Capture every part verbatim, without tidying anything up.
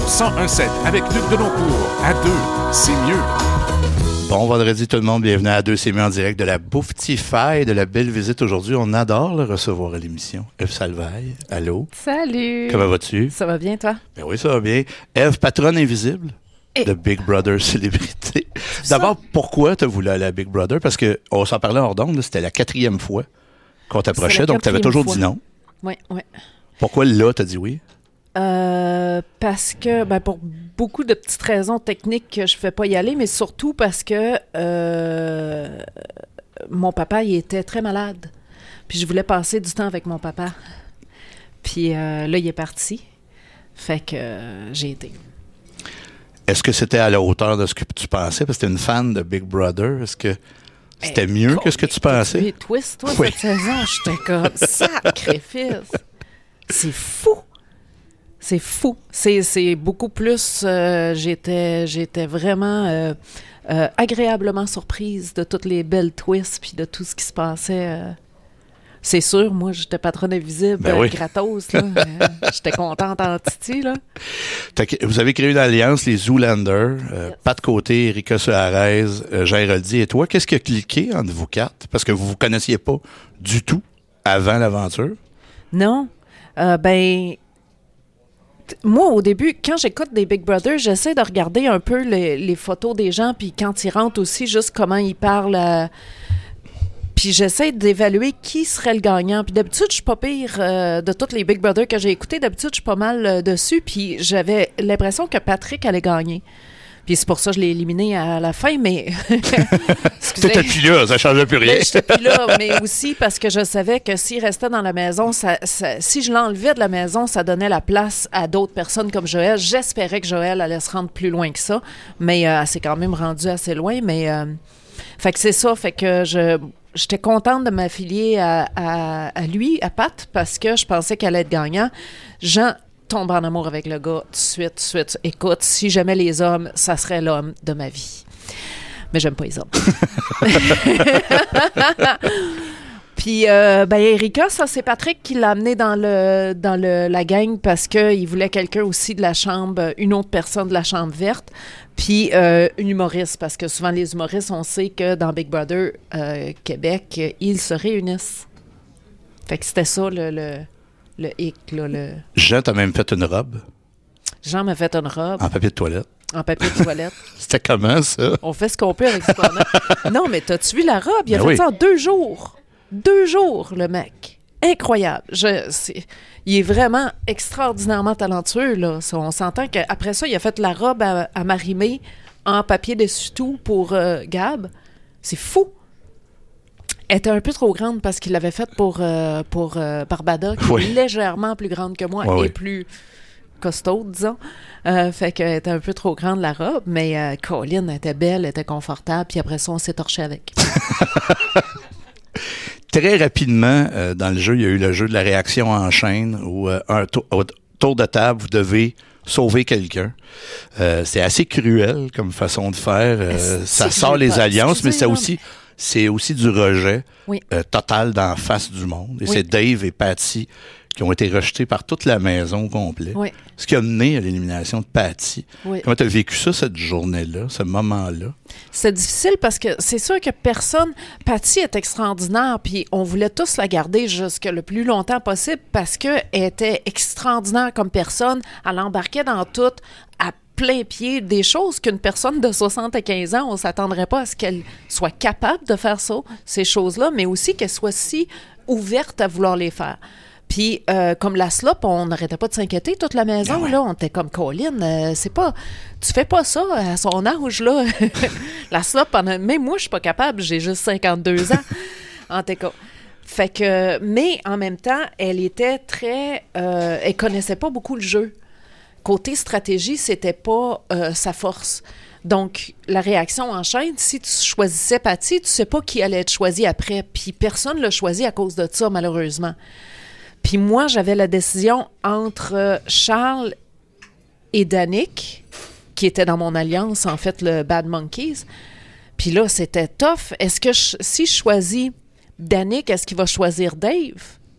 cent un sept avec Luc Deloncourt. À deux, c'est mieux. Bon vendredi tout le monde, bienvenue à deux, c'est mieux en direct de la Bouftify, de la belle visite aujourd'hui. On adore le recevoir à l'émission. Eve Salvaille, allô? Salut! Comment vas-tu? Ça va bien, toi? Ben oui, ça va bien. Eve, patronne invisible Et... de Big Brother Célébrité. D'abord, pourquoi tu as voulu aller à Big Brother? Parce qu'on s'en parlait hors d'onde, c'était la quatrième fois qu'on t'approchait, donc tu avais toujours fois. dit non. Oui, oui. Pourquoi là, tu as dit oui? Euh, parce que, ben, pour beaucoup de petites raisons techniques que je ne fais pas y aller, mais surtout parce que euh, mon papa, il était très malade. Puis je voulais passer du temps avec mon papa. Puis euh, là, il est parti. Fait que euh, j'ai été. Est-ce que c'était à la hauteur de ce que tu pensais? Parce que tu es une fan de Big Brother. Est-ce que c'était hey, mieux que ce que tu pensais? Tu es twist, toi, oui. cette saison. J'étais comme sacrifice. C'est fou. C'est fou. C'est, c'est beaucoup plus... Euh, j'étais, j'étais vraiment euh, euh, agréablement surprise de toutes les belles twists puis de tout ce qui se passait. Euh. C'est sûr, moi, j'étais patronne invisible, ben oui. gratos. Là. euh, j'étais contente en titi, là. Vous avez créé une alliance, les Zoolander, euh, yes. Pat Côté, Erika Suarez, euh, Jean Héroldi et toi. Qu'est-ce qui a cliqué entre vous quatre? Parce que vous ne vous connaissiez pas du tout avant l'aventure. Non. Euh, ben... Moi, au début, quand j'écoute des Big Brother, j'essaie de regarder un peu les, les photos des gens, puis quand ils rentrent aussi, juste comment ils parlent. Euh, puis j'essaie d'évaluer qui serait le gagnant. Puis d'habitude, je suis pas pire euh, de tous les Big Brother que j'ai écoutés. D'habitude, je suis pas mal euh, dessus. Puis j'avais l'impression que Patrick allait gagner. Puis c'est pour ça que je l'ai éliminé à la fin, mais... T'étais plus là, ça ne changeait plus rien. Mais j'étais plus là, mais aussi parce que je savais que s'il restait dans la maison, ça, ça, si je l'enlevais de la maison, ça donnait la place à d'autres personnes comme Joël. J'espérais que Joël allait se rendre plus loin que ça, mais euh, elle s'est quand même rendue assez loin. Mais euh, fait que c'est ça, fait que je... J'étais contente de m'affilier à, à, à lui, à Pat, parce que je pensais qu'elle allait être gagnant. Jean tombe en amour avec le gars tout de suite, tout de suite. Écoute, si j'aimais les hommes, ça serait l'homme de ma vie. Mais j'aime pas les hommes. Puis, euh, ben, Erika, ça, c'est Patrick qui l'a amené dans le dans le la gang parce qu'il voulait quelqu'un aussi de la chambre, une autre personne de la chambre verte. Puis, euh, une humoriste, parce que souvent, les humoristes, on sait que dans Big Brother euh, Québec, ils se réunissent. Fait que c'était ça, le... le Le hic, là, le... Jean t'a même fait une robe. Jean m'a fait une robe. En papier de toilette. En papier de toilette. C'était comment, ça? On fait ce qu'on peut avec ce qu'on a. Non, mais t'as-tu vu la robe? Il a ben fait oui. ça en deux jours. Deux jours, le mec. Incroyable. Je, c'est, il est vraiment extraordinairement talentueux, là. Ça, on s'entend qu'après ça, il a fait la robe à, à Marie-Mé en papier dessus-tout pour euh, Gab. C'est fou. Elle était un peu trop grande parce qu'il l'avait faite pour, euh, pour euh, Barbada, qui oui. est légèrement plus grande que moi oui, et oui. plus costaud, disons. Euh, fait qu'elle était un peu trop grande, la robe, mais euh, Colin était belle, elle était confortable, puis après ça, on s'est torché avec. Très rapidement, euh, dans le jeu, il y a eu le jeu de la réaction en chaîne où euh, un tour, au tour de table, vous devez sauver quelqu'un. Euh, c'est assez cruel comme façon de faire. Euh, ça sort les alliances, mais c'est aussi... C'est aussi du rejet oui. euh, total d'en face du monde. Et oui. c'est Dave et Patty qui ont été rejetés par toute la maison au complet. Oui. Ce qui a mené à l'élimination de Patty. Oui. Comment tu as vécu ça, cette journée-là, ce moment-là? C'est difficile parce que c'est sûr que personne... Patty est extraordinaire, puis on voulait tous la garder jusque le plus longtemps possible parce qu'elle était extraordinaire comme personne. Elle embarquait dans tout, à plein pied, des choses qu'une personne de soixante-quinze ans, on ne s'attendrait pas à ce qu'elle soit capable de faire ça, ces choses-là, mais aussi qu'elle soit si ouverte à vouloir les faire. Puis, euh, comme la slop, on n'arrêtait pas de s'inquiéter, toute la maison, ah ouais. là, on était comme Colin, euh, c'est pas, tu fais pas ça à son âge, là. La slop, même moi, je suis pas capable, j'ai juste cinquante-deux ans, en tout cas. Fait que, mais en même temps, elle était très, euh, elle connaissait pas beaucoup le jeu. Côté stratégie, c'était pas euh, sa force. Donc, la réaction en chaîne, si tu choisissais Patty, tu sais pas qui allait être choisi après. Puis personne l'a choisi à cause de ça, malheureusement. Puis moi, j'avais la décision entre Charles et Danick, qui était dans mon alliance, en fait, le Bad Monkeys. Puis là, c'était tough. Est-ce que je, si je choisis Danick, est-ce qu'il va choisir Dave?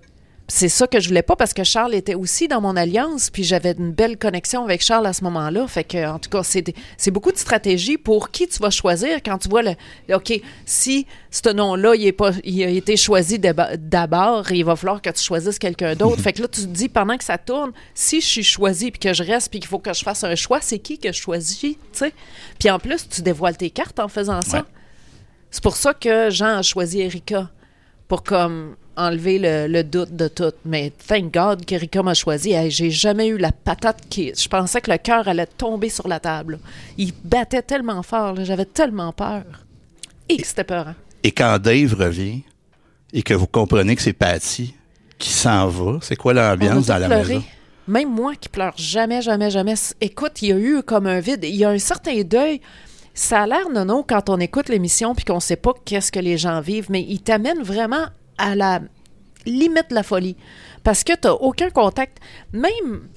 c'est ça que je voulais pas parce que Charles était aussi dans mon alliance, puis j'avais une belle connexion avec Charles à ce moment-là. Fait que, en tout cas, c'est, c'est beaucoup de stratégie pour qui tu vas choisir quand tu vois le. OK, si ce nom-là, il, est pas, il a été choisi d'abord, il va falloir que tu choisisses quelqu'un d'autre. Fait que là, tu te dis, pendant que ça tourne, si je suis choisi, puis que je reste, puis qu'il faut que je fasse un choix, c'est qui que je choisis, tu sais? Puis en plus, tu dévoiles tes cartes en faisant ça. Ouais. C'est pour ça que Jean a choisi Erika, pour comme. enlever le, le doute de tout. Mais thank God qu'Erika m'a choisi. Hey, j'ai jamais eu la patate qui... Je pensais que le cœur allait tomber sur la table. Il battait tellement fort. Là. J'avais tellement peur. Et que c'était peurant. Et quand Dave revient et que vous comprenez que c'est Patty qui s'en va, c'est quoi l'ambiance dans la pleuré. maison? Même moi qui pleure jamais, jamais, jamais. Écoute, il y a eu comme un vide. Il y a un certain deuil. Ça a l'air nono quand on écoute l'émission puis qu'on sait pas qu'est-ce que les gens vivent, mais il t'amène vraiment à la limite de la folie. Parce que tu n'as aucun contact. Même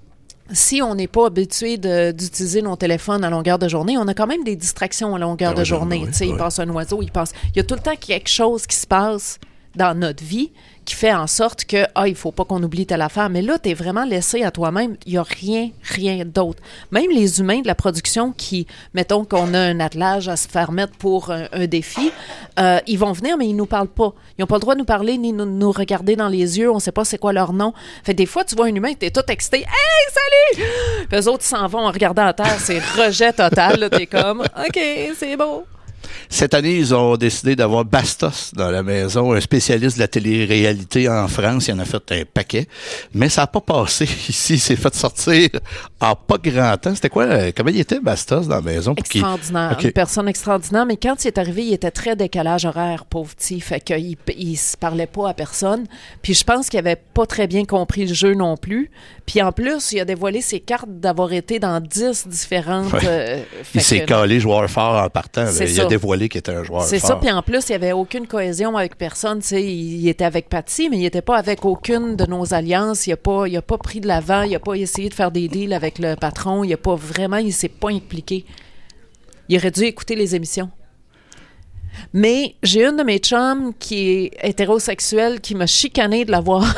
si on n'est pas habitué de, d'utiliser nos téléphones à longueur de journée, on a quand même des distractions à longueur ah, de journée. Oui, oui. Il passe un oiseau, il passe... Il y a tout le temps quelque chose qui se passe dans notre vie qui fait en sorte que, ah, il faut pas qu'on oublie telle affaire. Mais là, tu es vraiment laissé à toi-même. Il n'y a rien, rien d'autre. Même les humains de la production qui, mettons qu'on a un attelage à se faire mettre pour un, un défi, euh, ils vont venir, mais ils nous parlent pas. Ils n'ont pas le droit de nous parler ni nous, nous regarder dans les yeux. On sait pas c'est quoi leur nom. Fait des fois, tu vois un humain, tu es tout excité. « Hey, salut! » Puis eux autres, ils s'en vont en regardant à terre. C'est rejet total. Tu es comme, « OK, c'est beau. » Cette année, ils ont décidé d'avoir Bastos dans la maison, un spécialiste de la télé-réalité en France. Il en a fait un paquet. Mais ça n'a pas passé ici. Il s'est fait sortir en pas grand temps. C'était quoi? Comment il était, Bastos, dans la maison? Extraordinaire. Okay. Une personne extraordinaire. Mais quand il est arrivé, il était très décalage horaire, pauvre petit. Fait qu'il il se parlait pas à personne. Puis je pense qu'il avait pas très bien compris le jeu non plus. Puis en plus, il a dévoilé ses cartes d'avoir été dans dix différentes... Ouais. Euh, il s'est que, calé joueur fort en partant. Il ça. a dévoilé qu'il était un joueur c'est fort. C'est ça, puis en plus, il n'y avait aucune cohésion avec personne. Tu sais, il, il était avec Patty, mais il n'était pas avec aucune de nos alliances. Il n'a pas, il a pas pris de l'avant, il n'a pas essayé de faire des deals avec le patron. Il n'a pas vraiment, il ne s'est pas impliqué. Il aurait dû écouter les émissions. Mais j'ai une de mes chums qui est hétérosexuelle qui m'a chicané de l'avoir.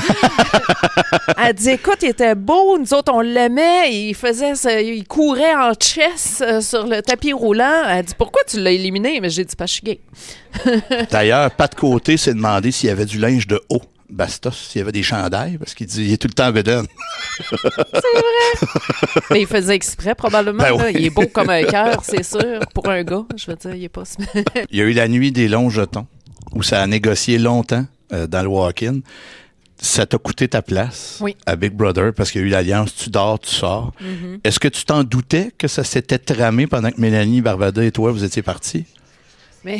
Elle dit, écoute, il était beau, nous autres, on l'aimait, il faisait, il courait en chess sur le tapis roulant. Elle dit, pourquoi tu l'as éliminé? Mais j'ai dit, pas, je suis gay. D'ailleurs, Pat Côté s'est demandé s'il y avait du linge de haut. Bastos, s'il y avait des chandails, parce qu'il dit il est tout le temps en bedaine. C'est vrai. Mais il faisait exprès, probablement. Ben oui. Il est beau comme un cœur, c'est sûr. Pour un gars, je veux dire, il est pas... Il y a eu la nuit des longs jetons, où ça a négocié longtemps euh, dans le walk-in. Ça t'a coûté ta place oui. à Big Brother, parce qu'il y a eu l'alliance tu dors, tu sors. Mm-hmm. Est-ce que tu t'en doutais que ça s'était tramé pendant que Mélanie, Barbada et toi, vous étiez partis? Mais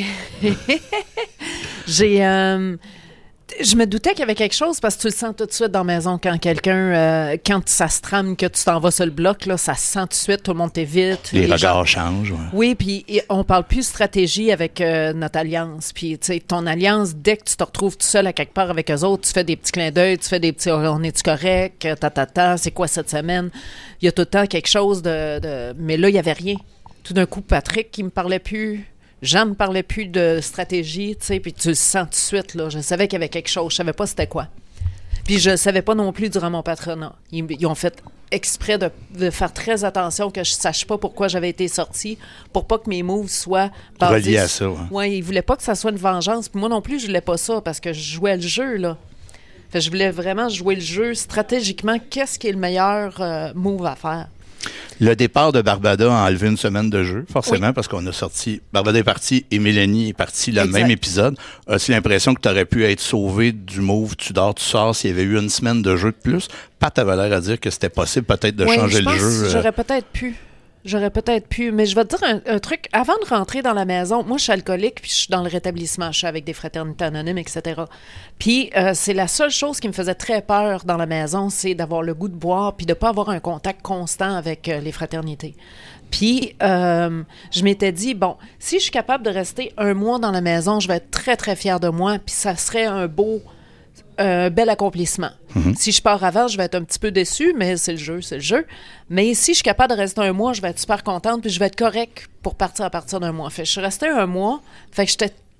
j'ai... Euh... Je me doutais qu'il y avait quelque chose parce que tu le sens tout de suite dans la maison quand quelqu'un, euh, quand ça se trame, que tu t'en vas sur le bloc, là, ça se sent tout de suite, tout le monde t'évite. Les, les regards gens... changent. Ouais. Oui, puis on parle plus stratégie avec euh, notre alliance. Puis, tu sais, ton alliance, dès que tu te retrouves tout seul à quelque part avec eux autres, tu fais des petits clins d'œil, tu fais des petits « on est-tu correct? Ta, ta, ta, c'est quoi cette semaine? » Il y a tout le temps quelque chose de... de... Mais là, il n'y avait rien. Tout d'un coup, Patrick, qui me parlait plus... Jean ne parlait plus de stratégie, tu sais, puis tu le sens tout de suite, là. Je savais qu'il y avait quelque chose, je savais pas c'était quoi. Puis je savais pas non plus durant mon patronat. Ils, ils ont fait exprès de, de faire très attention que je sache pas pourquoi j'avais été sortie, pour pas que mes moves soient basés... reliés à ça, ouais. Oui, ils voulaient pas que ça soit une vengeance. Puis moi non plus, je voulais pas ça, parce que je jouais le jeu, là. Fait que je voulais vraiment jouer le jeu stratégiquement. Qu'est-ce qui est le meilleur euh, move à faire? Le départ de Barbada a enlevé une semaine de jeu, forcément, oui. parce qu'on a sorti... Barbada est partie et Mélanie est partie le exact. Même épisode. As-tu l'impression que tu aurais pu être sauvé du move tu dors, tu sors s'il y avait eu une semaine de jeu de plus? Pat avait l'air à dire que c'était possible peut-être de oui, changer je pense le jeu. Que j'aurais peut-être pu. J'aurais peut-être pu, mais je vais te dire un, un truc. Avant de rentrer dans la maison, moi, je suis alcoolique, puis je suis dans le rétablissement. Je suis avec des fraternités anonymes, et cetera. Puis, euh, c'est la seule chose qui me faisait très peur dans la maison, c'est d'avoir le goût de boire, puis de ne pas avoir un contact constant avec euh, les fraternités. Puis, euh, je m'étais dit, bon, si je suis capable de rester un mois dans la maison, je vais être très, très fière de moi, puis ça serait un beau... un bel accomplissement. Mm-hmm. Si je pars avant, je vais être un petit peu déçue, mais c'est le jeu, c'est le jeu. Mais si je suis capable de rester un mois, je vais être super contente, puis je vais être correcte pour partir à partir d'un mois. Fait que je suis restée un mois, fait que j'étais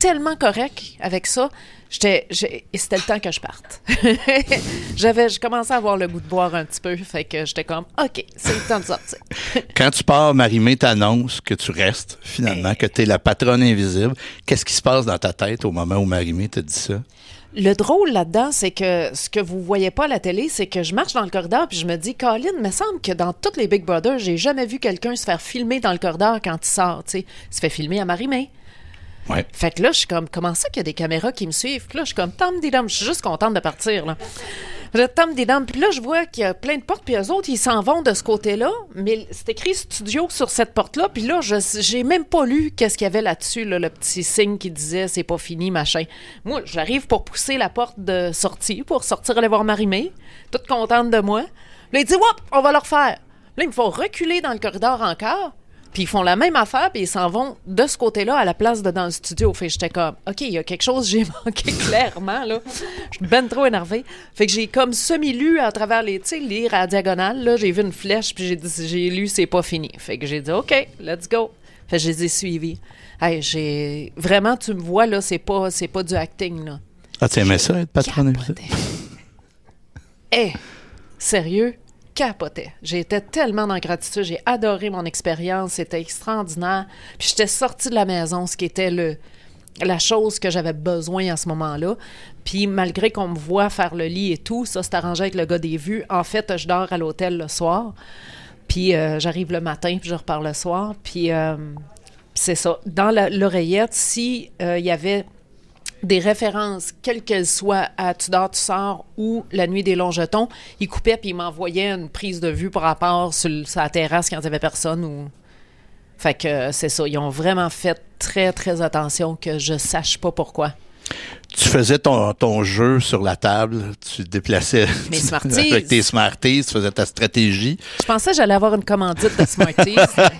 tellement correct avec ça. J'étais, j'ai, et c'était le temps que je parte. J'avais, je commençais à avoir le goût de boire un petit peu, fait que j'étais comme, OK, c'est le temps de sortir. Quand tu pars, Marie-Mé t'annonce que tu restes, finalement, hey. que tu es la patronne invisible. Qu'est-ce qui se passe dans ta tête au moment où Marie-Mé te dit ça? Le drôle là-dedans, c'est que ce que vous voyez pas à la télé, c'est que je marche dans le corridor puis je me dis, Colin, il me semble que dans tous les Big Brother, j'ai jamais vu quelqu'un se faire filmer dans le corridor quand il sort, tu sais. Il se fait filmer à Marie-Mé. Ouais. Fait que là, je suis comme, comment ça qu'il y a des caméras qui me suivent? Puis là, je suis comme, tam didam, je suis juste contente de partir, là. Je tam didam, puis là, je vois qu'il y a plein de portes, puis eux autres, ils s'en vont de ce côté-là, mais c'est écrit studio sur cette porte-là, puis là, je j'ai même pas lu qu'est-ce qu'il y avait là-dessus, là, le petit signe qui disait c'est pas fini, machin. Moi, j'arrive pour pousser la porte de sortie, pour sortir aller voir Marie-Mé, toute contente de moi. Là, il dit, whoop, on va le refaire. Là, il me faut reculer dans le corridor encore. Puis ils font la même affaire, puis ils s'en vont de ce côté-là à la place de dans le studio. Fait que j'étais comme, OK, il y a quelque chose, j'ai manqué clairement, là. Je suis ben trop énervée. Fait que j'ai comme semi-lu à travers les, tu sais, lire à la diagonale, là. J'ai vu une flèche, puis j'ai, dit, j'ai lu, c'est pas fini. Fait que j'ai dit, OK, let's go. Fait que je les ai suivis. Hey, j'ai... Vraiment, tu me vois, là, c'est pas, c'est pas du acting, là. Ah, tu aimais ça, être patronne? Eh, hey, sérieux? Capotais. J'étais tellement dans gratitude. J'ai adoré mon expérience. C'était extraordinaire. Puis j'étais sortie de la maison, ce qui était le, la chose que j'avais besoin à ce moment-là. Puis malgré qu'on me voit faire le lit et tout, ça s'est arrangé avec le gars des vues. En fait, je dors à l'hôtel le soir. Puis euh, j'arrive le matin, puis je repars le soir. Puis euh, c'est ça. Dans la, l'oreillette, si euh, il y avait des références, quelles qu'elles soient, à Tu dors, tu sors ou La nuit des longs jetons, il coupait puis il m'envoyait une prise de vue par rapport sur, sur la terrasse quand il n'y avait personne. Ou... Fait que euh, c'est ça. Ils ont vraiment fait très, très attention que je sache pas pourquoi. Tu faisais ton, ton jeu sur la table, tu déplaçais Mes Smarties. avec tes Smarties, tu faisais ta stratégie. Je pensais que j'allais avoir une commandite de Smarties.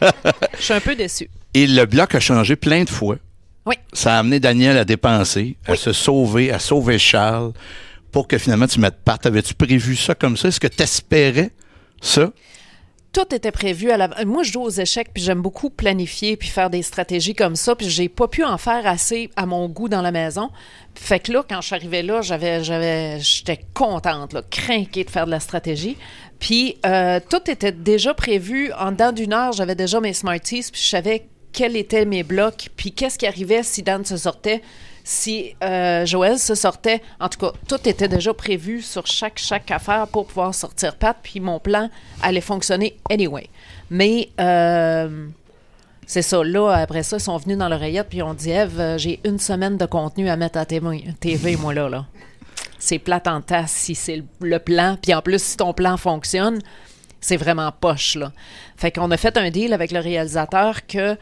Je suis un peu déçue. Et le bloc a changé plein de fois. Oui. Ça a amené Daniel à dépenser, à oui. se sauver, à sauver Charles, pour que finalement tu mettes part. Avais-tu prévu ça comme ça? Est-ce que tu espérais ça? Tout était prévu à la... Moi, je joue aux échecs, puis j'aime beaucoup planifier puis faire des stratégies comme ça, puis j'ai pas pu en faire assez à mon goût dans la maison. Fait que là, quand je suis arrivée là, j'avais, j'avais, j'étais contente, là, crinquée de faire de la stratégie. Puis euh, tout était déjà prévu. En dedans d'une heure, j'avais déjà mes Smarties, puis je savais quels étaient mes blocs, puis qu'est-ce qui arrivait si Dan se sortait, si euh, Joël se sortait. En tout cas, tout était déjà prévu sur chaque, chaque affaire pour pouvoir sortir Pat, puis mon plan allait fonctionner anyway. Mais euh, c'est ça, là, après ça, ils sont venus dans l'oreillette, puis on dit, Ève, j'ai une semaine de contenu à mettre à T V, moi, là, là. C'est plate en tasse si c'est le, le plan, puis en plus, si ton plan fonctionne, c'est vraiment poche, là. Fait qu'on a fait un deal avec le réalisateur que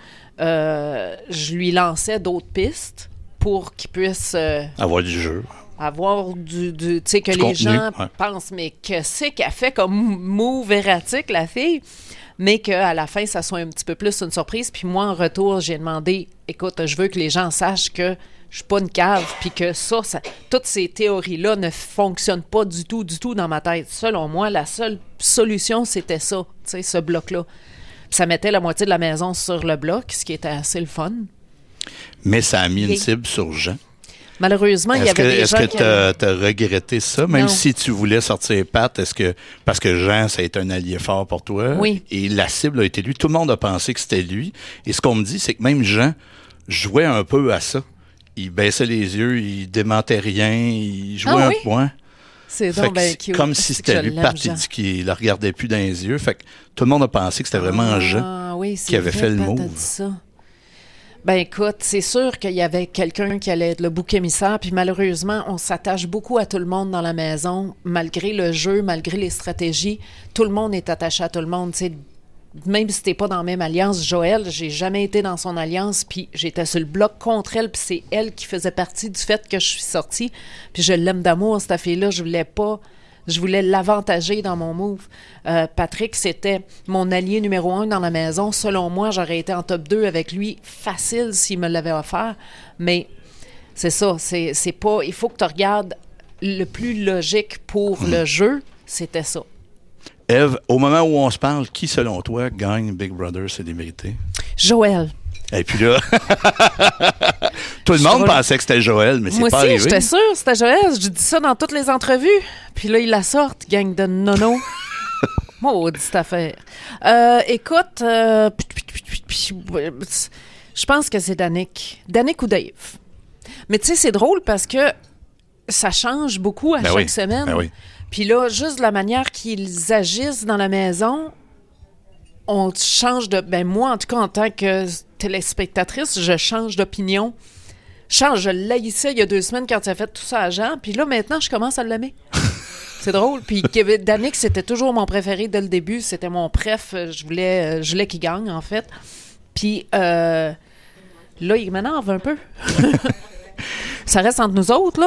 euh, je lui lançais d'autres pistes pour qu'il puisse... Euh, avoir du jeu. Avoir du... du tu sais, que du les contenu, gens ouais. pensent, mais que c'est qu'elle fait comme move erratique, la fille, mais qu'à la fin, ça soit un petit peu plus une surprise. Puis moi, en retour, j'ai demandé, écoute, je veux que les gens sachent que je suis pas une cave, puis que ça, ça, toutes ces théories-là ne fonctionnent pas du tout, du tout dans ma tête. Selon moi, la seule solution, c'était ça, tu sais, ce bloc-là. Puis ça mettait la moitié de la maison sur le bloc, ce qui était assez le fun. Mais ça a mis Et... une cible sur Jean. Malheureusement, est-ce il y avait que, des est-ce gens que qui... Est-ce avaient... que tu as regretté ça? Même non. si tu voulais sortir Pat, est-ce que... Parce que Jean, ça a été un allié fort pour toi. Oui. Et la cible a été lui. Tout le monde a pensé que c'était lui. Et ce qu'on me dit, c'est que même Jean jouait un peu à ça. Il baissait les yeux, il démentait rien, il jouait ah, un oui? point. C'est donc ben cute. Comme si c'était lui, Pat, il dit qu'il le regardait plus dans les yeux. Fait que tout le monde a pensé que c'était vraiment ah, Jean oui, qui avait vrai, fait le Pat move. a dit ça. Ben écoute, c'est sûr qu'il y avait quelqu'un qui allait être le bouc émissaire, puis malheureusement, on s'attache beaucoup à tout le monde dans la maison, malgré le jeu, malgré les stratégies, tout le monde est attaché à tout le monde, tu sais. Même si t'es pas dans la même alliance, Joël, j'ai jamais été dans son alliance, puis j'étais sur le bloc contre elle, puis c'est elle qui faisait partie du fait que je suis sortie, puis je l'aime d'amour, cette fille-là, je voulais pas... Je voulais l'avantager dans mon move. Euh, Patrick, c'était mon allié numéro un dans la maison. Selon moi, j'aurais été en top deux avec lui facile s'il me l'avait offert. Mais c'est ça, c'est, c'est pas... Il faut que tu regardes le plus logique pour mmh. le jeu, c'était ça. Ève, au moment où on se parle, qui, selon toi, gagne Big Brother Célébrité? Joël. Et puis là, Tout le monde drôle. pensait que c'était Joël, mais c'est Moi pas aussi, arrivé. j'étais sûre, c'était Joël. Je dis ça dans toutes les entrevues. Puis là, ils la sortent, gang de nono. Maudite affaire. Euh, écoute, euh, je pense que c'est Danick. Danick ou Dave. Mais tu sais, c'est drôle parce que ça change beaucoup à Ben chaque oui, semaine. ben oui. Puis là, juste de la manière qu'ils agissent dans la maison, on change de... Ben moi, en tout cas, en tant que téléspectatrice, je change d'opinion. Je change, je l'haïssais il y a deux semaines quand il a fait tout ça à Jean, puis là, maintenant, je commence à l'aimer. C'est drôle. Puis Danick, c'était toujours mon préféré dès le début. C'était mon préf. Je voulais, je voulais qu'il gagne, en fait. Puis euh, là, il m'énerve un peu. Ça reste entre nous autres, là.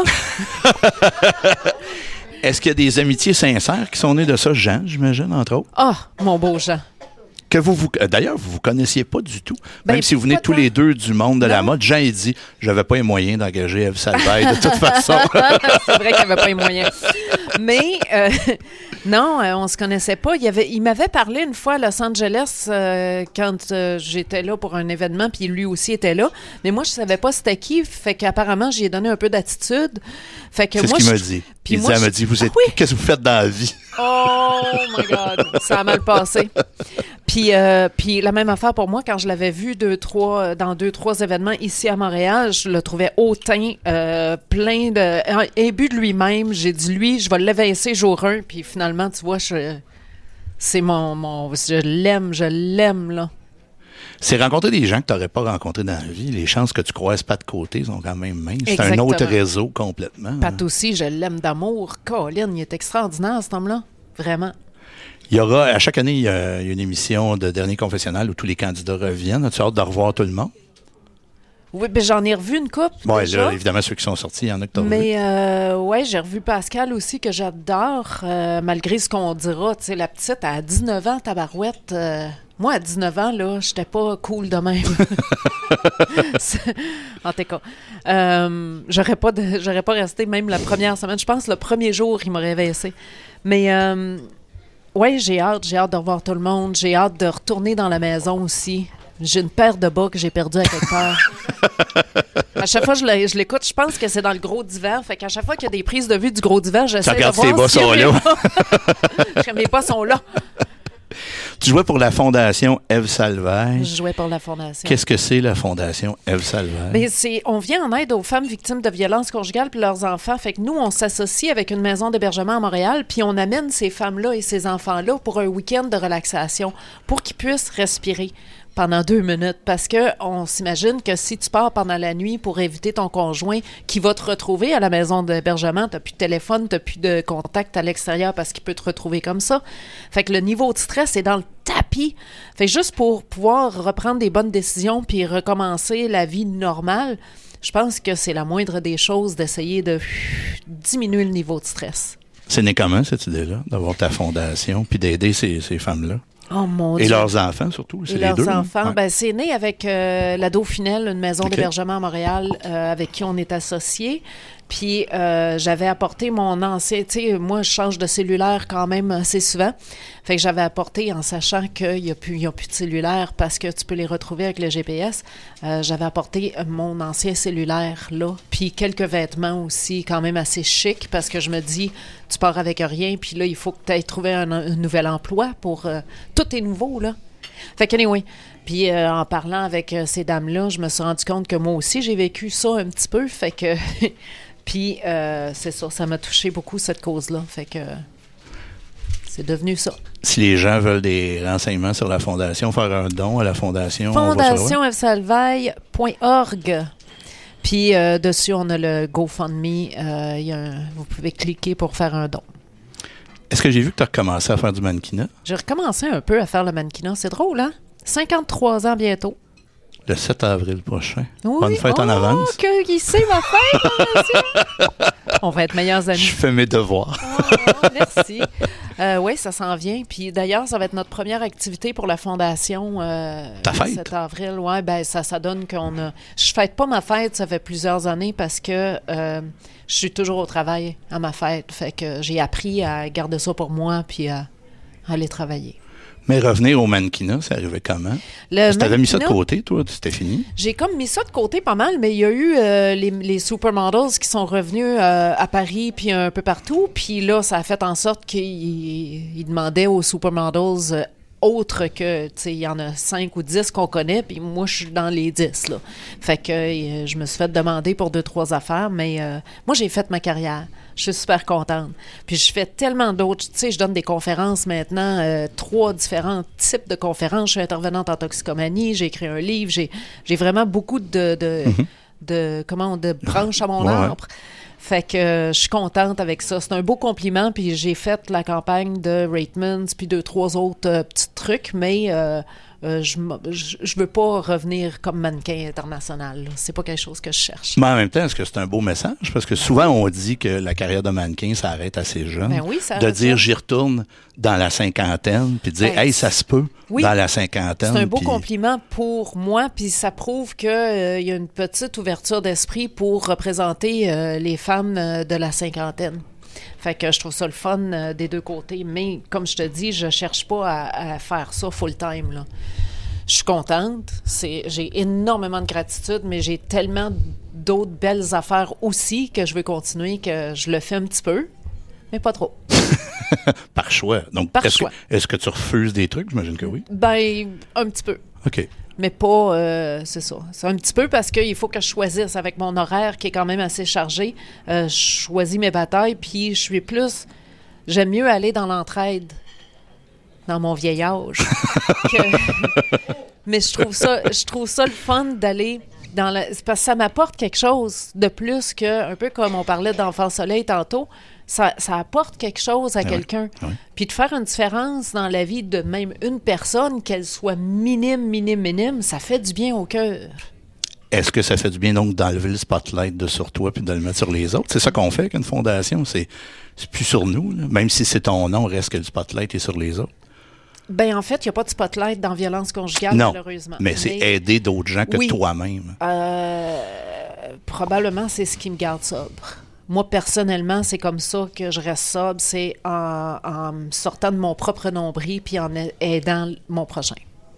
Est-ce qu'il y a des amitiés sincères qui sont nées de ça, Jean, j'imagine, entre autres? Ah, mon beau Jean. Que vous, vous d'ailleurs, vous vous connaissiez pas du tout. Ben, Même si vous venez pas tous tant. les deux du monde de la Non. mode, Jean, il dit « J'avais pas les moyens d'engager Ève Salvaille de toute façon. » C'est vrai qu'il n'y avait pas les moyens. Mais euh, non, euh, on se connaissait pas. Il, y avait, il m'avait parlé une fois à Los Angeles euh, quand euh, j'étais là pour un événement, puis lui aussi était là. Mais moi, je savais pas c'était qui. Fait qu'apparemment, j'y ai donné un peu d'attitude. Fait que C'est ce moi, qu'il je- m'a dit. Puis Il moi, dit, elle je- m'a dit, vous êtes, Ah oui? qu'est-ce que vous faites dans la vie? Oh my God, ça a mal passé. Puis, euh, puis la même affaire pour moi, quand je l'avais vu deux, trois, dans deux, trois événements ici à Montréal, je le trouvais hautain, euh, plein de... un imbu de lui-même. J'ai dit, lui, je vais l'évincer jour un. Puis finalement, tu vois, je, c'est mon, mon... Je l'aime, je l'aime, là. C'est rencontrer des gens que tu n'aurais pas rencontrés dans la vie. Les chances que tu croises pas de côté sont quand même minces. C'est un Exactement. autre réseau complètement. Pat aussi, je l'aime d'amour. Colin, il est extraordinaire, cet homme-là. Vraiment. Il y aura, à chaque année, il y a une émission de Dernier Confessionnal où tous les candidats reviennent. As-tu hâte de revoir tout le monde? Oui, ben j'en ai revu une couple. Oui, déjà. là, évidemment, ceux qui sont sortis, il y en a que tu as Mais euh, ouais, j'ai revu Pascal aussi, que j'adore, euh, malgré ce qu'on dira. Tu sais, la petite, à dix-neuf ans, tabarouette. euh, moi, à dix-neuf ans, là, j'étais pas cool de même. C'est- en tout cas, euh, j'aurais pas, de- j'aurais pas resté même la première semaine. Je pense le premier jour, il m'aurait réveillé. Mais euh, ouais, j'ai hâte, j'ai hâte de revoir tout le monde. J'ai hâte de retourner dans la maison aussi. J'ai une paire de bas que j'ai perdue à quelque part. À chaque fois que je l'ai- je l'écoute, je pense que c'est dans le gros divan. Fait qu'à chaque fois qu'il y a des prises de vue du gros divan, j'essaie de regardes voir si tes bas si sont mes là. bas- que mes bas sont là. Tu jouais pour la Fondation Ève Salvaille. Je jouais pour la Fondation. Qu'est-ce que c'est la Fondation Ève Salvaille? Mais c'est, on vient en aide aux femmes victimes de violences conjugales puis leurs enfants. Fait que nous, on s'associe avec une maison d'hébergement à Montréal, puis on amène ces femmes-là et ces enfants-là pour un week-end de relaxation, pour qu'ils puissent respirer pendant deux minutes. Parce que on s'imagine que si tu pars pendant la nuit pour éviter ton conjoint qui va te retrouver à la maison d'hébergement, t'as plus de téléphone, t'as plus de contact à l'extérieur parce qu'il peut te retrouver comme ça. Fait que le niveau de stress est dans le tapis. Fait que juste pour pouvoir reprendre des bonnes décisions puis recommencer la vie normale, je pense que c'est la moindre des choses d'essayer de pff, diminuer le niveau de stress. C'est né comment, cette idée-là, d'avoir ta fondation puis d'aider ces, ces femmes-là? Oh mon Et Dieu. leurs enfants, surtout. C'est Et les leurs deux. hein? enfants. Ouais. Ben, c'est né avec euh, la Dauphinelle, une maison OK. d'hébergement à Montréal euh, avec qui on est associés. Puis euh, j'avais apporté mon ancien... Tu sais, moi, je change de cellulaire quand même assez souvent. Fait que j'avais apporté, en sachant qu'il n'y a, plus- il y a plus de cellulaire parce que tu peux les retrouver avec le G P S, euh, j'avais apporté mon ancien cellulaire là. Puis quelques vêtements aussi, quand même assez chic, parce que je me dis, tu pars avec rien, puis là, il faut que tu ailles trouver un, un nouvel emploi pour... euh, tout est nouveau, là. Fait que, anyway, puis euh, en parlant avec euh, ces dames-là, je me suis rendu compte que moi aussi, j'ai vécu ça un petit peu. Fait que, puis euh, c'est ça, ça m'a touché beaucoup, cette cause-là. Fait que c'est devenu ça. Si les gens veulent des renseignements sur la Fondation, faire un don à la Fondation, on va sur le web. fondation f salvaille point org. Puis euh, dessus, on a le GoFundMe. Euh, il y a un- vous pouvez cliquer pour faire un don. Est-ce que j'ai vu que tu as recommencé à faire du mannequinat J'ai recommencé un peu à faire le mannequinat. C'est drôle, hein? cinquante-trois ans bientôt. le sept avril prochain? Oui. Bonne fête en Oh, avance. que, qui sait ma fête, mon monsieur? On va être meilleurs amis. Je fais mes devoirs. Oh, merci. Euh, oui, ça s'en vient. Puis d'ailleurs, ça va être notre première activité pour la Fondation. Euh, Ta fête? Le sept avril, oui. Ben, ça, ça donne qu'on a... Je fête pas ma fête, ça fait plusieurs années parce que euh, je suis toujours au travail à ma fête. Fait que j'ai appris à garder ça pour moi puis à, à aller travailler. Mais revenir au mannequinat, ça arrivait comment? Le Tu avais mis ça de mannequinat, côté, toi, c'était fini? J'ai comme mis ça de côté pas mal, mais il y a eu euh, les, les supermodels qui sont revenus euh, à Paris puis un peu partout. Puis là, ça a fait en sorte qu'ils ils demandaient aux supermodels euh, autres que, tu sais, il y en a cinq ou dix qu'on connaît, puis moi, je suis dans les dix, là. Fait que euh, je me suis fait demander pour deux, trois affaires, mais euh, moi, j'ai fait ma carrière. Je suis super contente. Puis je fais tellement d'autres, tu sais, je donne des conférences maintenant, euh, trois différents types de conférences. Je suis intervenante en toxicomanie, j'ai écrit un livre, j'ai, j'ai vraiment beaucoup de, de, Mm-hmm. de, comment, de branches à mon Ouais, ouais. arbre. Fait que euh, je suis contente avec ça. C'est un beau compliment, puis j'ai fait la campagne de Ratemans, puis deux, trois autres euh, petits trucs, mais euh, euh, je m- je je veux pas revenir comme mannequin international, là. C'est pas quelque chose que je cherche. Mais en même temps, est-ce que c'est un beau message? Parce que souvent, on dit que la carrière de mannequin s'arrête assez jeune. Ben oui, ça De arrête dire là. j'y retourne dans la cinquantaine, puis de dire, Ben, hey, ça se peut oui. dans la cinquantaine. C'est un beau puis- compliment pour moi, puis ça prouve qu'il euh, y a une petite ouverture d'esprit pour représenter euh, les femmes euh, de la cinquantaine. Fait que je trouve ça le fun euh, des deux côtés. Mais comme je te dis, je cherche pas à, à faire ça full-time, là. Je suis contente. C'est, j'ai énormément de gratitude, mais j'ai tellement d'autres belles affaires aussi que je veux continuer, que je le fais un petit peu, mais pas trop. Par choix. Donc, Par est-ce, choix. Que, est-ce que tu refuses des trucs? J'imagine que oui. Ben, un petit peu. OK. Mais pas, euh, c'est ça. C'est un petit peu parce qu'il faut que je choisisse avec mon horaire qui est quand même assez chargé. Euh, je choisis mes batailles, puis je suis plus... J'aime mieux aller dans l'entraide dans mon vieil âge. que- Mais je trouve ça, je trouve ça le fun d'aller dans la... c'est parce que ça m'apporte quelque chose de plus que, un peu comme on parlait d'Enfant Soleil tantôt, ça, ça apporte quelque chose à Ah ouais, quelqu'un. ah ouais. Puis de faire une différence dans la vie de même une personne, qu'elle soit minime, minime, minime, ça fait du bien au cœur. Est-ce que ça fait du bien, donc, d'enlever le spotlight de sur toi puis de le mettre sur les autres? C'est ça qu'on fait avec une fondation. C'est, c'est plus sur nous, là. Même si c'est ton nom, reste que le spotlight est sur les autres. Ben en fait, il n'y a pas de spotlight dans violence conjugale, Non, malheureusement. mais c'est aider d'autres gens que Oui. toi-même. Euh, probablement, c'est ce qui me garde sobre. Moi, personnellement, c'est comme ça que je reste sobre, c'est en, en sortant de mon propre nombril puis en a- aidant mon prochain.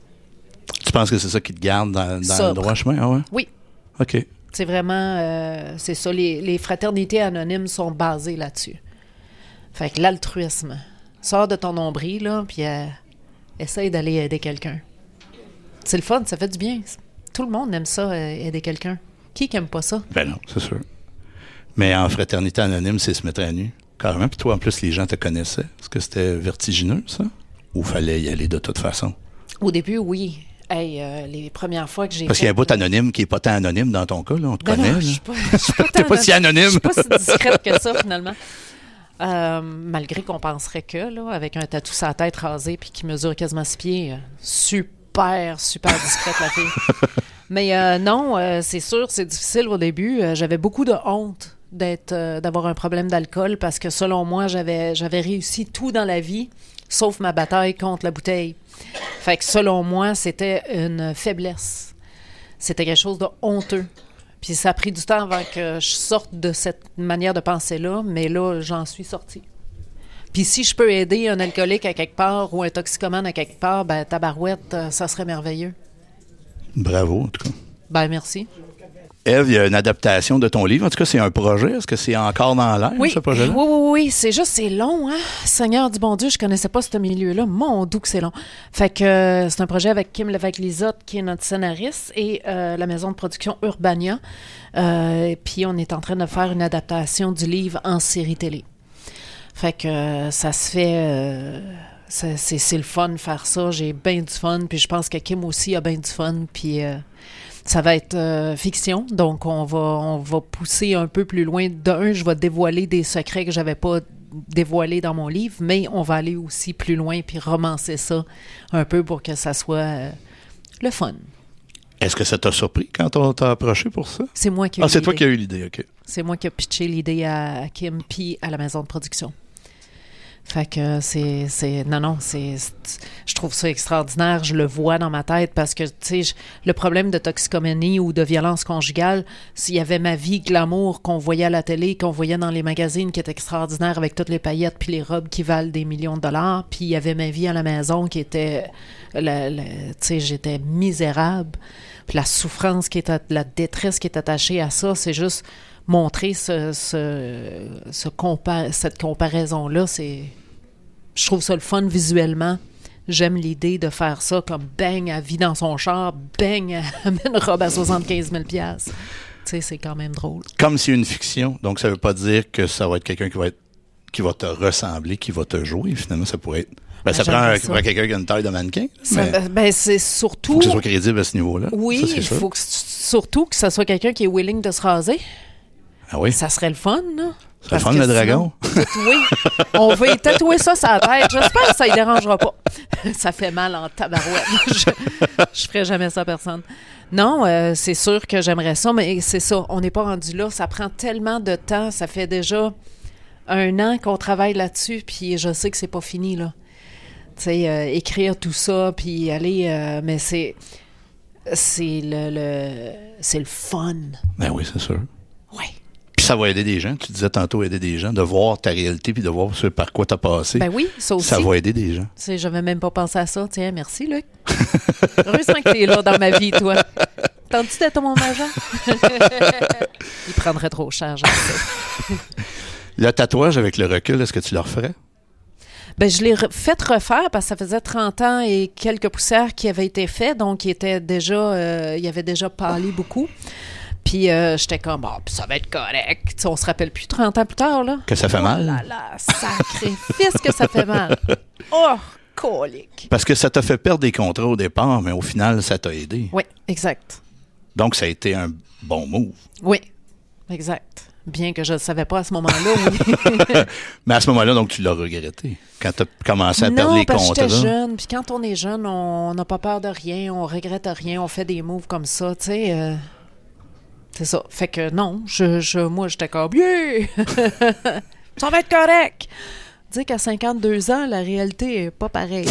Tu penses que c'est ça qui te garde dans, dans le Sobre. droit chemin? Ah ouais? Oui, OK. c'est vraiment... euh, c'est ça, les, les fraternités anonymes sont basées là-dessus. Fait que l'altruisme, sors de ton nombril, là, puis euh, essaye d'aller aider quelqu'un. C'est le fun, ça fait du bien. Tout le monde aime ça, euh, aider quelqu'un. Qui qui aime pas ça? Ben non, c'est sûr. Mais en fraternité anonyme, c'est se mettre à nu. Carrément. Puis toi, en plus, les gens te connaissaient. Est-ce que c'était vertigineux, ça? Ou fallait y aller de toute façon? Au début, oui. Hey, euh, les premières fois que j'ai Parce fait, qu'il y a un bout euh, anonyme qui n'est pas tant anonyme dans ton cas, là. On te Ben connaît. non, là. je suis pas, je suis pas, T'es tant pas si anonyme. Je suis pas si discrète que ça, finalement. Euh, malgré qu'on penserait que, là, avec un tatou sur la tête rasée puis qui mesure quasiment six pieds, euh, super, super discrète, la fille. Mais euh, non, euh, c'est sûr, c'est difficile au début. Euh, j'avais beaucoup de honte d'être, euh, d'avoir un problème d'alcool parce que, selon moi, j'avais, j'avais réussi tout dans la vie, sauf ma bataille contre la bouteille. Fait que, selon moi, c'était une faiblesse. C'était quelque chose de honteux. Puis ça a pris du temps avant que je sorte de cette manière de penser-là, mais là, j'en suis sortie. Puis si je peux aider un alcoolique à quelque part ou un toxicomane à quelque part, ben tabarouette, euh, ça serait merveilleux. Bravo, en tout cas. Ben merci. Ève, il y a une adaptation de ton livre. En tout cas, c'est un projet. Est-ce que c'est encore dans l'air, Oui, ce projet-là? oui, oui, oui. C'est juste, c'est long, hein? Seigneur du bon Dieu, je connaissais pas ce milieu-là. Mon doux que c'est long. Fait que euh, c'est un projet avec Kim Lévesque-Lisotte, qui est notre scénariste, et euh, la maison de production Urbania. Euh, puis on est en train de faire une adaptation du livre en série télé. Fait que euh, ça se fait... euh, ça- c'est, c'est le fun de faire ça. J'ai bien du fun. Puis je pense que Kim aussi a bien du fun. Puis... euh, ça va être euh, fiction, donc on va, on va pousser un peu plus loin. D'un, je vais dévoiler des secrets que j'avais pas dévoilés dans mon livre, mais on va aller aussi plus loin puis romancer ça un peu pour que ça soit euh, le fun. Est-ce que ça t'a surpris quand on t'a approché pour ça? C'est moi qui ai Ah, eu c'est toi l'idée. qui as eu l'idée, OK. C'est moi qui ai pitché l'idée à, à Kim puis à la maison de production. Fait que c'est, c'est non, non, c'est, c'est, je trouve ça extraordinaire. Je le vois dans ma tête parce que, tu sais, je- le problème de toxicomanie ou de violence conjugale, s'il y avait ma vie glamour qu'on voyait à la télé, qu'on voyait dans les magazines, qui est extraordinaire avec toutes les paillettes puis les robes qui valent des millions de dollars, puis il y avait ma vie à la maison qui était, la- la- tu sais, j'étais misérable. Puis la souffrance qui est, à- la détresse qui est attachée à ça, c'est juste montrer ce, ce, ce compa- cette comparaison-là, c'est... Je trouve ça le fun visuellement. J'aime l'idée de faire ça comme bang, elle vit dans son char, bang, elle met une robe à soixante-quinze mille dollars. Tu sais, c'est quand même drôle. Comme c'est une fiction, donc ça veut pas dire que ça va être quelqu'un qui va être qui va te ressembler, qui va te jouer. Finalement, ça pourrait être... Ben, Ben, ça prend, j'aimerais un- ça. ça prend quelqu'un qui a une taille de mannequin, Ça, mais ben, ben, c'est surtout... faut que ce soit crédible à ce niveau-là. Oui, ça, c'est il sûr. faut que, surtout que ce soit quelqu'un qui est willing de se raser. Ah oui, Ça serait le fun, là. c'est le Parce fun, que le sinon- dragon. Oui, on va y tatouer ça sur la tête. J'espère que ça ne dérangera pas. Ça fait mal en tabarouette. Je ne ferai jamais ça à personne. Non, euh, c'est sûr que j'aimerais ça, mais c'est ça. On n'est pas rendu là. Ça prend tellement de temps. Ça fait déjà un an qu'on travaille là-dessus, puis je sais que c'est pas fini, là. Tu sais, euh, écrire tout ça, puis aller... euh, mais c'est... C'est le, le... C'est le fun. Ben oui, c'est sûr. Oui. Puis ça va aider des gens. Tu disais tantôt aider des gens, de voir ta réalité puis de voir ce par quoi tu as passé. Ben oui, ça aussi. Ça va aider des gens. Tu sais, j'avais même pas pensé à ça. Tiens, merci, Luc. Heureusement que t'es là dans ma vie, toi. Tandis d'être mon agent? Il prendrait trop cher, je sais. Le tatouage avec le recul, est-ce que tu le referais? Ben, je l'ai re- fait refaire parce que ça faisait trente ans et quelques poussières qui avaient été faits, donc il était déjà, euh, il avait déjà pâli beaucoup. Puis euh, j'étais comme, bon, puis ça va être correct. Tu sais, on se rappelle plus trente ans plus tard, là. Que ça fait mal? Oh là là, sacrifice que ça fait mal. Oh, colique. Parce que ça t'a fait perdre des contrats au départ, mais au final, ça t'a aidé. Oui, exact. Donc, ça a été un bon move. Oui, exact. Bien que je ne le savais pas à ce moment-là. Oui. Mais à ce moment-là, donc, tu l'as regretté. Quand tu as commencé à perdre Non, les parce que contrats. j'étais jeune. Puis quand on est jeune, on n'a pas peur de rien, on regrette rien, on fait des moves comme ça, tu sais. euh, c'est ça. Fait que non, je, je, moi, j'étais comme, yeah! Ça va être correct! Dire qu'à cinquante-deux ans, la réalité est pas pareille.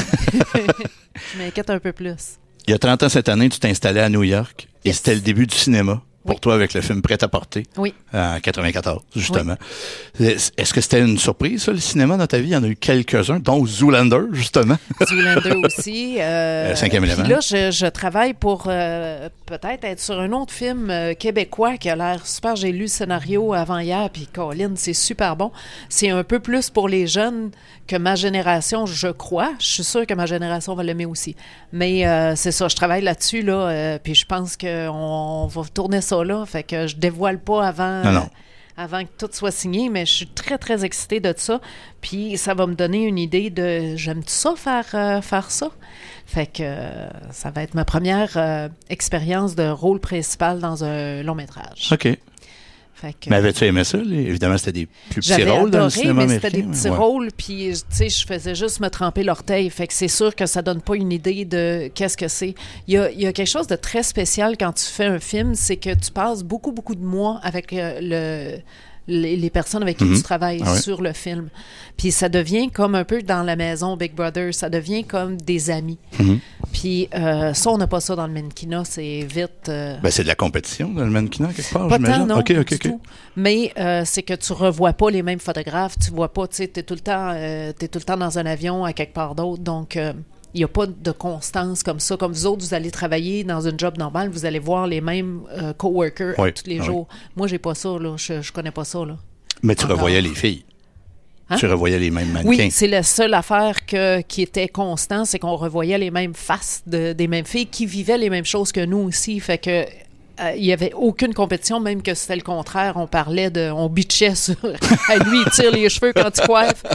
Je m'inquiète un peu plus. Il y a trente ans cette année, tu t'es installé à New York et Yes. c'était le début du cinéma pour Oui. toi avec le film Prêt-à-porter Oui. en quatre-vingt-quatorze, justement. Est-ce que c'était une surprise, ça, le cinéma, dans ta vie? Il y en a eu quelques-uns, dont Zoolander, justement. Zoolander aussi. Euh, Le cinquième puis élément. là, je, je travaille pour euh, peut-être être sur un autre film euh, québécois qui a l'air super. J'ai lu le scénario avant hier, puis Colin, c'est super bon. C'est un peu plus pour les jeunes que ma génération, je crois. Je suis sûre que ma génération va l'aimer aussi. Mais euh, c'est ça, je travaille là-dessus, là, euh, puis je pense qu'on on va tourner ça là. Fait que je dévoile pas avant... Non, non. avant que tout soit signé, mais je suis très, très excitée de ça. Puis ça va me donner une idée de j'aime-tu ça faire, euh, faire ça? Fait que euh, ça va être ma première euh, expérience de rôle principal dans un long métrage. OK. Fait que, Mais avais-tu aimé ça? les- Évidemment, c'était des plus petits j'avais rôles dans le adoré, cinéma mais c'était américain. des petits ouais. rôles, puis tu sais, je faisais juste me tremper l'orteil. Fait que c'est sûr que ça donne pas une idée de qu'est-ce que c'est. Il y a, il y a quelque chose de très spécial quand tu fais un film, c'est que tu passes beaucoup, beaucoup de mois avec euh, le... Les, les personnes avec qui Mhm. tu travailles Ah ouais. sur le film. Puis ça devient comme un peu dans la maison Big Brother, ça devient comme des amis. Mhm. Puis euh, ça, on n'a pas ça dans le mannequinat, c'est vite... euh, Ben, c'est de la compétition dans le mannequinat, quelque part, pas tant, j'imagine. non, OK, OK, du OK. tout. Mais euh, c'est que tu revois pas les mêmes photographes, tu vois pas, tu sais, t'es tout le temps, euh, t'es tout le temps dans un avion à quelque part d'autre, donc il n'y a pas de constance comme ça. Comme vous autres, vous allez travailler dans une job normale, vous allez voir les mêmes euh, coworkers Oui, tous les oui. jours. Moi, j'ai pas ça, là, je, je connais pas ça, là. Mais tu Encore. revoyais les filles. Hein? Tu revoyais les mêmes mannequins. Oui, c'est la seule affaire que, qui était constant, c'est qu'on revoyait les mêmes faces de- des mêmes filles qui vivaient les mêmes choses que nous aussi. Fait que euh, il n'y avait aucune compétition, même que c'était le contraire. On parlait de... On bitchait sur... à lui, il tire les cheveux quand il coiffe.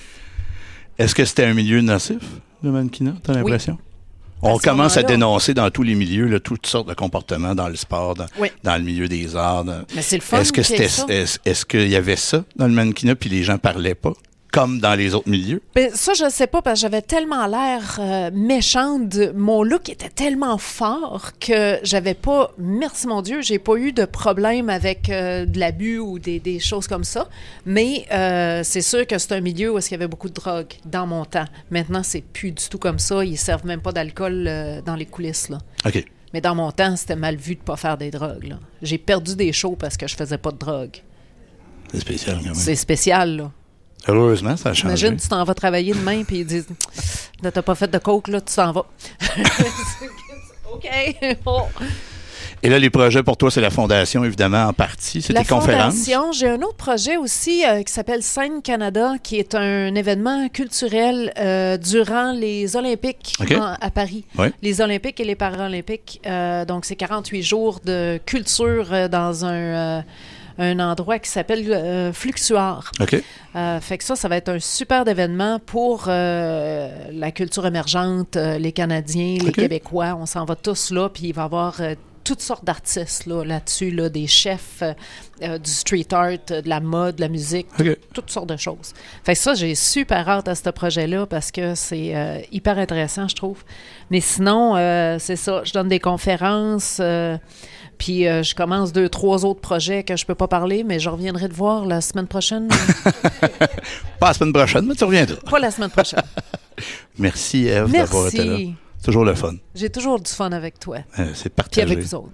Est-ce que c'était un milieu nocif, le mannequinat, t'as l'impression? On À ce commence à moment-là. dénoncer dans tous les milieux là, toutes sortes de comportements dans le sport, dans, Oui. dans le milieu des arts. dans- Mais c'est le fun Est-ce que qu'il y ait c'était, ça. est-ce, est-ce qu'il y avait ça dans le mannequinat puis les gens parlaient pas? comme dans les autres milieux? Ben, ça, je ne sais pas, parce que j'avais tellement l'air euh, méchante. Mon look était tellement fort que j'avais pas, merci mon Dieu, j'ai pas eu de problème avec euh, de l'abus ou des, des choses comme ça. Mais euh, c'est sûr que c'est un milieu où il y avait beaucoup de drogue dans mon temps. Maintenant, c'est plus du tout comme ça. Ils ne servent même pas d'alcool euh, dans les coulisses, là. OK. Mais dans mon temps, c'était mal vu de ne pas faire des drogues, là. J'ai perdu des shows parce que je faisais pas de drogue. C'est spécial, quand même. C'est spécial, là. Heureusement, ça a changé. Imagine, tu t'en vas travailler demain, puis ils disent « T'as pas fait de coke, là, tu t'en vas. » OK. Bon. Et là, les projets pour toi, c'est la fondation, évidemment, en partie. C'est la tes conférences. fondation, j'ai un autre projet aussi euh, qui s'appelle Scène Canada, qui est un événement culturel euh, durant les Olympiques okay. en, à Paris. Oui. Les Olympiques et les Paralympiques. Euh, donc, c'est quarante-huit jours de culture euh, dans un... Euh, un endroit qui s'appelle euh, Fluxuard. OK. Euh, fait que ça, ça va être un super événement pour euh, la culture émergente, euh, les Canadiens, les okay. Québécois. On s'en va tous là, puis il va y avoir euh, toutes sortes d'artistes là, là-dessus, là, des chefs euh, du street art, de la mode, de la musique, okay. toutes sortes de choses. Fait que ça, j'ai super hâte à ce projet-là parce que c'est euh, hyper intéressant, je trouve. Mais sinon, euh, c'est ça, je donne des conférences... Euh, Puis euh, je commence deux, trois autres projets que je peux pas parler, mais je reviendrai te voir la semaine prochaine. Pas la semaine prochaine, mais tu reviendras. Pas la semaine prochaine. Merci, Ève, d'avoir été là. C'est toujours le fun. J'ai toujours du fun avec toi. Euh, c'est partagé. Puis avec vous autres.